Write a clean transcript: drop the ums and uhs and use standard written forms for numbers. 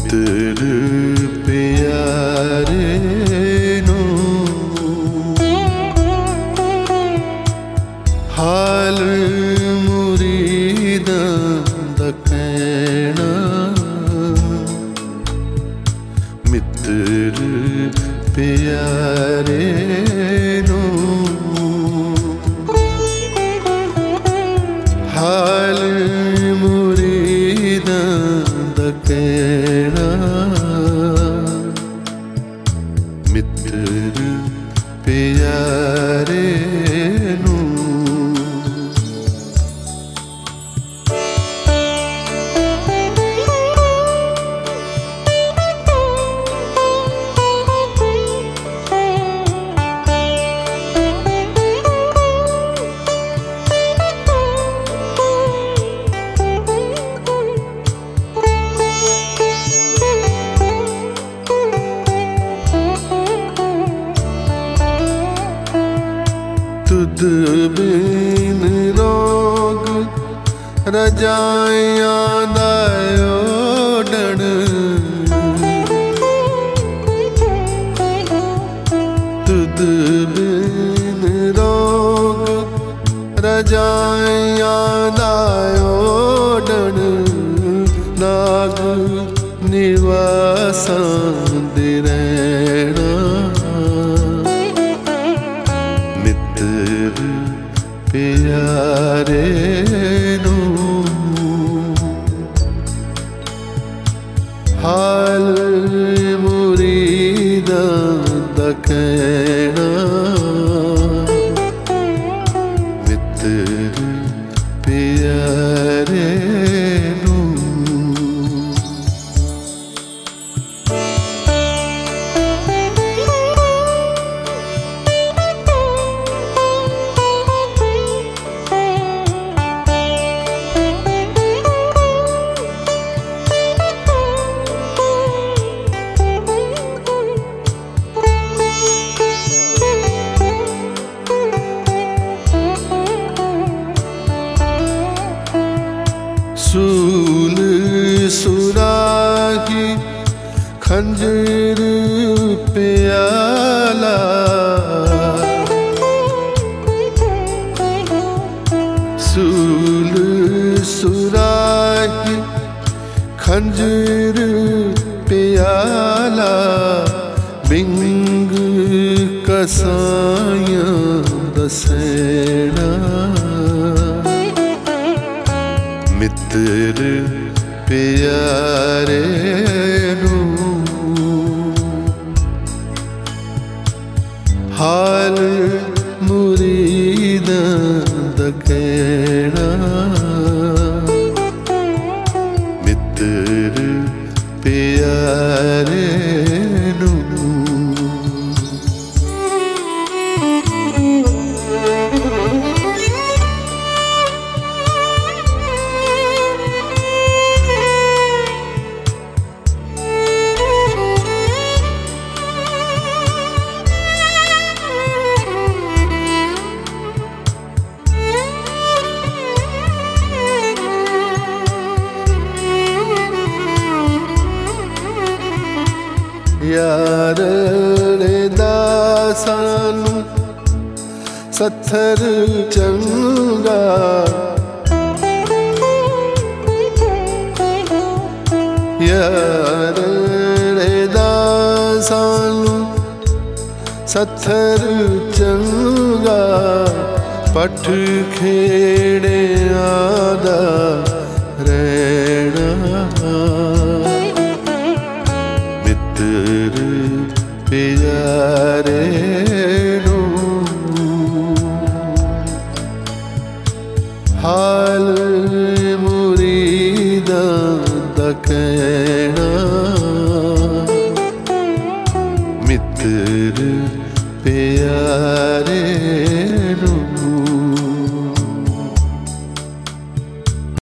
ਮਿੱਤਰ ਪਿਆਰੇ ਨੂੰ ਹਾਲ ਮੁਰੀਦਾਂ ਦਾ ਕਹਿਣਾ। ਮਿੱਤਰ ਪਿਆਰੇ ਨੂੰ ਹਾਲ ਮੁਰੀਦਾਂ ਦਾ ਕਹਿਣਾ। ਮਿੱਤਰ ਪਿਆਰੇ ਨੂੰ ਤੁਧ ਬਿਨ ਰੋਗ ਰਜਾਈਆਂ ਦਾ ਓਡਣ। ਤੁਧ ਬਿਨ ਰੋਗ ਰਜਾਈਆਂ ਦਾ ਓਡਣ। ਨਾਗ ਨਿਵਾਸਾਂ ਦੇ ਰਹਿਣਾ। ਮਿੱਤਰ ਪਿਆਰੇ ਨੂੰ ਹਾਲ ਮੁਰੀਦਾਂ ਦਾ ਕਹਿਣਾ। ਮਿੱਤਰ ਪਿਆਰੇ ਨੂੰ ਸੂਲ ਸੁਰਾਹੀ ਖੰਜਰ ਪਿਆਲਾ। ਸੂਲ ਸੁਰਾਹੀ ਖੰਜਰ ਪਿਆਲਾ। ਬਿੰਗ ਕਸਾਈਆਂ ਦਾ ਸੈਣਾ। ਮਿੱਤਰ ਪਿਆਰੇ ਨੂੰ ਹਾਲ ਮੁਰੀਦਾਂ ਦਾ ਕਹਿਣਾ। ਮਿੱਤਰ ਪਿਆਰੇ ਨੂੰ ਯਾਰ ਦਾ ਸਾਨੂੰ ਸੱਥਰ ਚੰਗਾ। ਯਾਰ ਦਾ ਸਾਨੂੰ ਸੱਥਰ ਚੰਗਾ। ਪੱਠ ਖੇੜਿਆਂ ਦਾ ਰਹਿਣਾ। ਮਿੱਤਰ ਪਿਆਰੇ ਨੂੰ ਹਾਲ ਮੁਰੀਦਾਂ ਦਾ ਕਹਿਣਾ।